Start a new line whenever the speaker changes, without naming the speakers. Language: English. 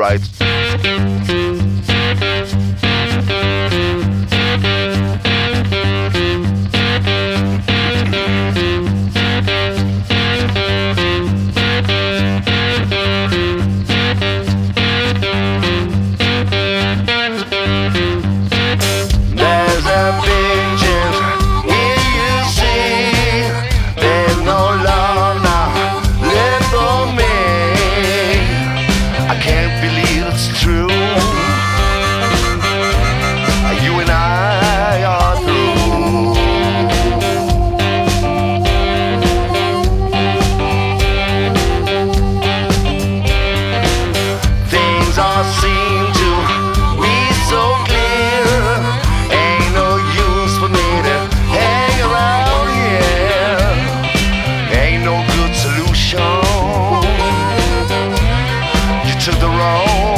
alright. There's a big change here you see. There's no love now left for me. I can't believe it's true. You and I are through. Things all seem to be so clear. Ain't no use for me to hang around here. Ain't no good solution. You took the road